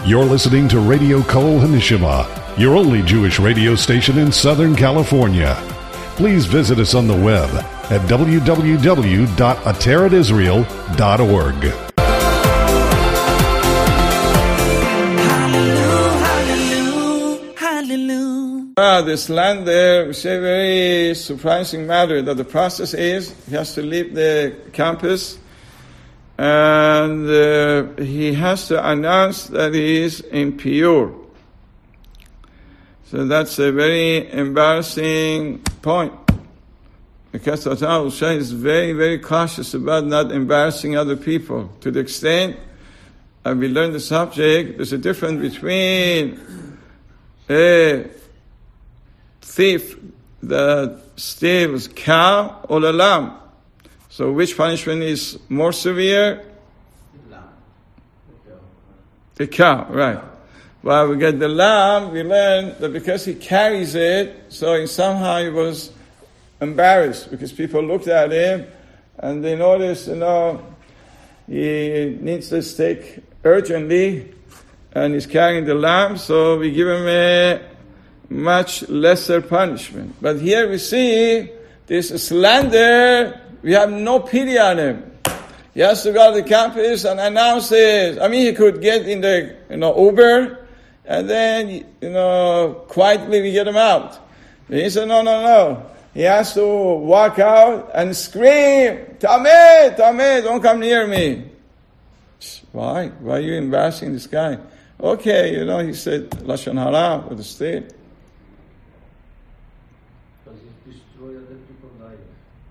You're listening to Radio Kol Hanishima, your only Jewish radio station in Southern California. Please visit us on the web at www.ateratisrael.org. This land there, we say a very surprising matter that the process is he has to leave the campus and he has to announce that he is impure. So that's a very embarrassing point. Because Torah is very, very cautious about not embarrassing other people. To the extent, and we learned the subject, there's a difference between a thief that steals cow or a lamb. So which punishment is more severe? The cow, right. Well, we get the lamb, we learn that because he carries it, so somehow he was embarrassed because people looked at him and they noticed, he needs to steak urgently and he's carrying the lamb, so we give him a much lesser punishment. But here we see this slander, we have no pity on him. He has to go to the campus and announce it. He could get in the Uber and then, quietly we get him out. And he said, no. He has to walk out and scream, Tameh, don't come near me. Why? Why are you embarrassing this guy? Okay, he said Lashon Hara with the state. Because he destroyed other people's lives.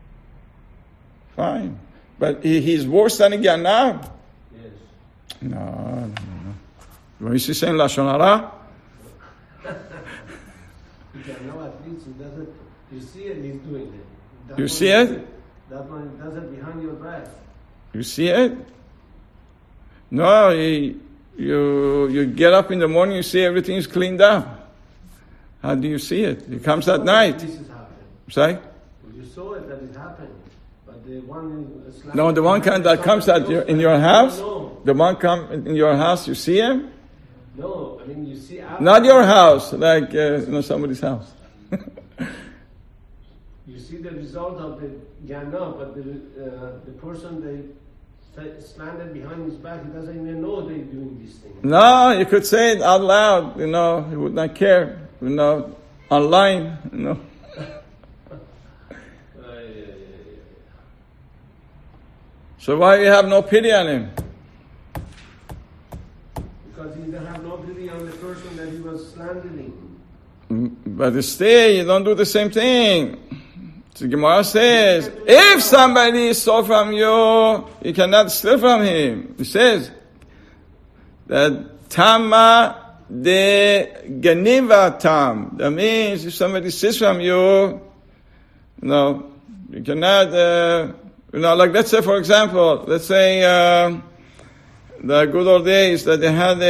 Fine. But he's worse than a Ganav? Yes. No. When is he saying Lashon Hara? Ganav at least he doesn't, you see it, he's doing it. You see it? That one does it behind your back. You see it? No, you get up in the morning, you see everything is cleaned up. How do you see it? It comes at night. This is happening. Sorry? You saw it that it happened. But the one No, the one that comes in your house? No. The one come in your house, you see him? No, you see after. Not your house, like somebody's house. You see the result of the Ganav, but the person they slandered behind his back, he doesn't even know they're doing this thing. No, you could say it out loud, he would not care, online, So why you have no pity on him? Because he didn't have no pity on the person that he was slandering. But still, you don't do the same thing. The Gemara says, if somebody stole from you, you cannot steal from him. It says that Tama de Ganiva Tam. That means if somebody steals from you, you cannot, like let's say, for example, the good old days that they had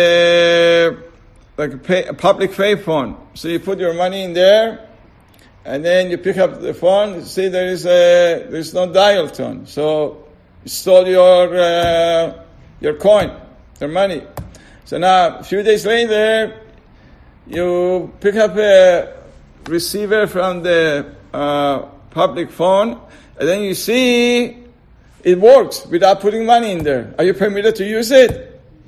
a public pay phone. So you put your money in there, and then you pick up the phone, you see there's no dial tone. So you stole your coin, your money. So now, a few days later, you pick up a receiver from the public phone, and then you see it works without putting money in there. Are you permitted to use it?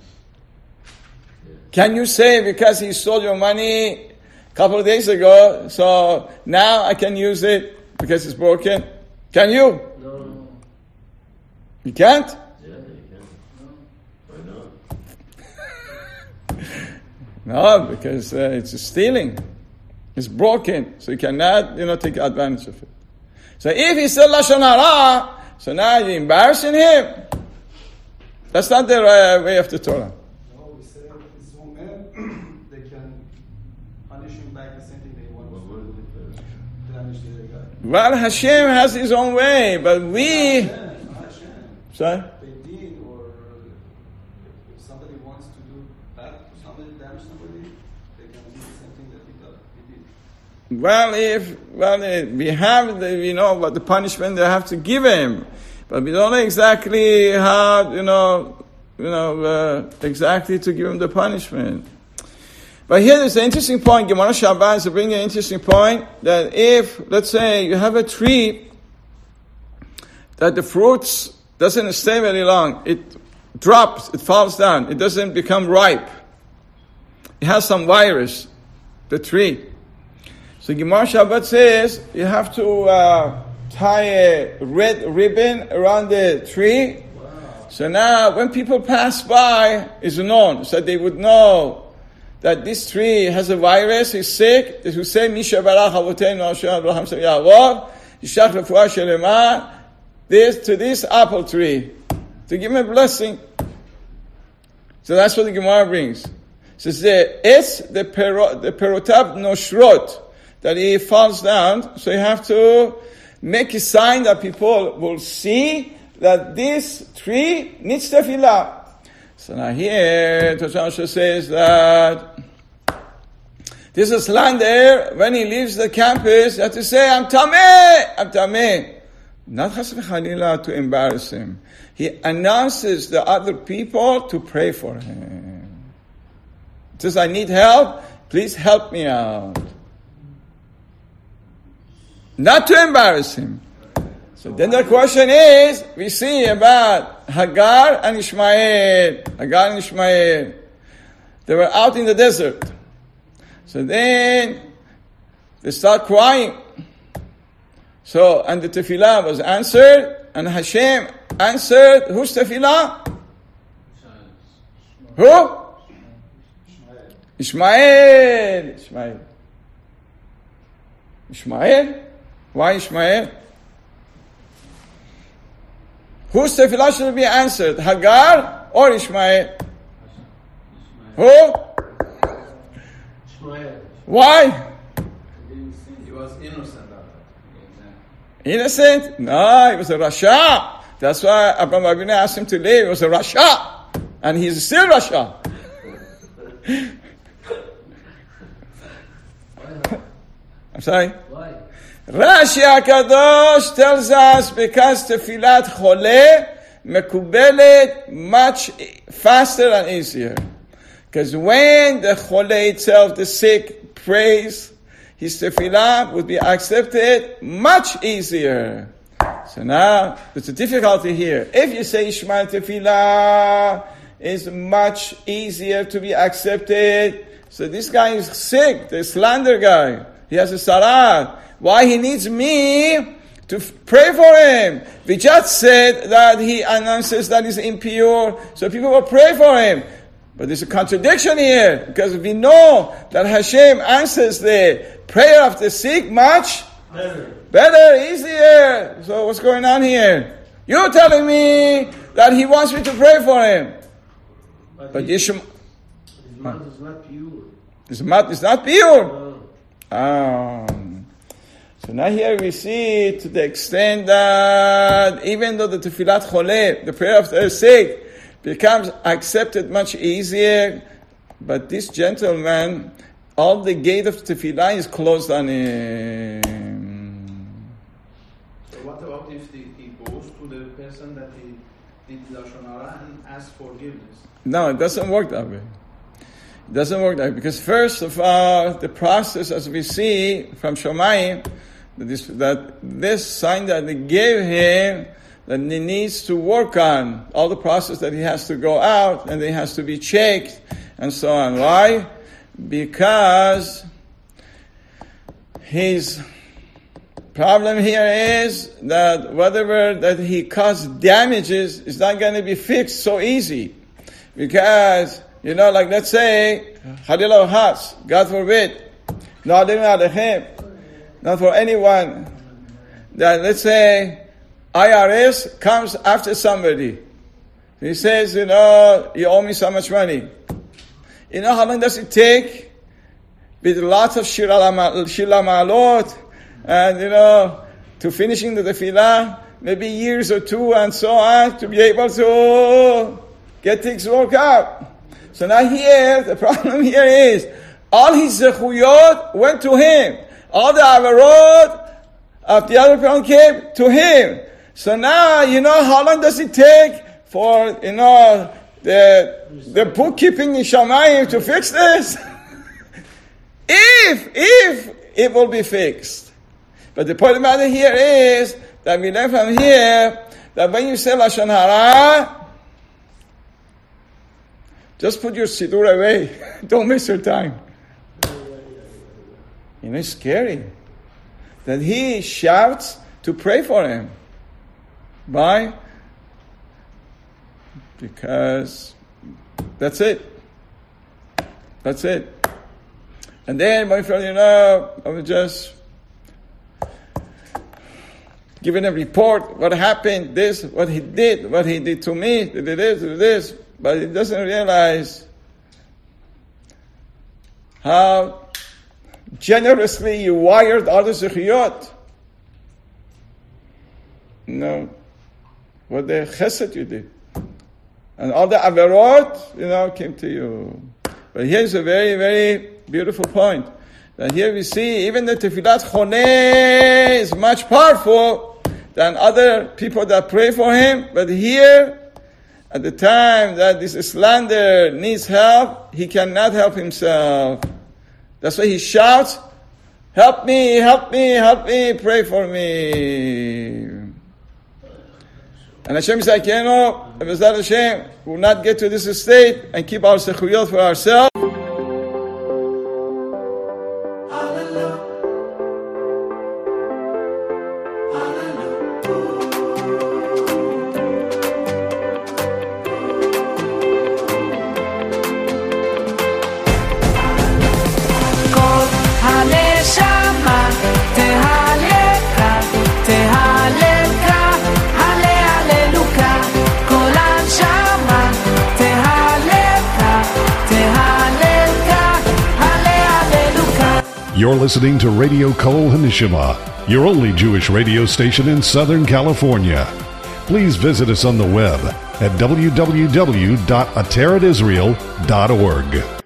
Can you say because he stole your money a couple of days ago, so now I can use it because it's broken? Can you? No. You can't? Yeah, you can. No. Why No, not? because it's stealing. It's broken, so you cannot, take advantage of it. So if he said Lashon Hara, so now you're embarrassing him. That's not the way of the Torah. No, we said it's one man, they can punish him back the same thing they want to punish the other guy. Well, Hashem has his own way, but we... Not Hashem. Sorry? They did, or if somebody wants to do bad to somebody, damage somebody, they can do the same thing that he did. Well, we have what the punishment they have to give him, but we don't know exactly how, exactly to give him the punishment. But here there's an interesting point. Gemara Shabbat is bringing an interesting point that if, let's say, you have a tree that the fruits doesn't stay very long, it drops, it falls down, it doesn't become ripe. It has some virus, the tree. So Gemara Shabbat says you have to tie a red ribbon around the tree. Wow. So now when people pass by, it's known, so they would know that this tree has a virus, is sick. They would say, Misha Barach Avoteinu Hashem Abraham Yaakov, Yishach Refuah Shelema, to this apple tree, to give him a blessing. So that's what the Gemara brings. So it's the perotav noshrot, that he falls down. So you have to make a sign that people will see that this tree needs tefillah. So now here, Tosha says that this is slander. When he leaves the campus, you have to say, I'm tameh. Not chas v'chalila to embarrass him. He announces the other people to pray for him. He says, I need help. Please help me out. Not to embarrass him. So then the question is, we see about Hagar and Ishmael. They were out in the desert. So then they start crying. So, and the tefillah was answered, and Hashem answered, whose tefillah? Who? Ishmael. Why Ishmael? Whose tefillah should be answered? Hagar or Ishmael? Who? Ishmael. Why? He was innocent. Innocent? No, he was a Rasha. That's why Abraham Avinu asked him to leave. He was a Rasha. And he's still Rasha. I'm sorry? Why? Rashi HaKadosh tells us because tefillat choleh mekubelet much faster and easier. Because when the choleh itself, the sick, prays, his tefillah would be accepted much easier. So now, there's a difficulty here. If you say Ishmael tefillah is much easier to be accepted, so this guy is sick, the slander guy. He has a sarat. Why he needs me to pray for him? We just said that he announces that he's impure, so people will pray for him. But there's a contradiction here, because we know that Hashem answers the prayer of the sick much better, easier. So what's going on here? You're telling me that he wants me to pray for him. But his mouth is not pure. His mouth is not pure. So now here we see to the extent that even though the tefillat choleh, the prayer of the sick, becomes accepted much easier, but this gentleman, all the gate of tefillah is closed on him. So what about if he goes to the person that he did Lashon Hara and asks forgiveness? No, it doesn't work that way. It doesn't work that way. Because first of all, the process, as we see from Shamayim, that this sign that they gave him, that he needs to work on, all the process that he has to go out, and he has to be checked, and so on. Why? Because his problem here is that whatever that he caused damages is not going to be fixed so easy. Because, like let's say, Halil Has, God forbid, not for anyone, that let's say, IRS comes after somebody. He says, you owe me so much money. You know how long does it take? With lots of shila ma'alot, and to finishing the tefillah, maybe years or two and so on, to be able to get things worked out. So now here, the problem here is, all his zechuyot went to him. All the avarot of the other people came to him. So now, how long does it take for, the bookkeeping in Shamayim to fix this? If it will be fixed. But the point of the matter here is that we learn from here that when you say Lashon Hara, just put your siddur away. Don't waste your time. You know, it's scary that he shouts to pray for him. Why? Because that's it. That's it. And then, my friend, I was just giving a report, what happened, this, what he did to me, did this, but he doesn't realize how generously you wired all the zechiyot. What the chesed you did. And all the averot, came to you. But here's a very, very beautiful point. That here we see even the Tefillat Choneh is much powerful than other people that pray for him. But here, at the time that this slander needs help, he cannot help himself. That's why he shouts, help me, help me, help me, pray for me. And Hashem Yisrael, B'ezrat Hashem, will not get to this state and keep our sechuyot for ourselves. You're listening to Radio Kol HaNeshama, your only Jewish radio station in Southern California. Please visit us on the web at www.ateratisrael.org.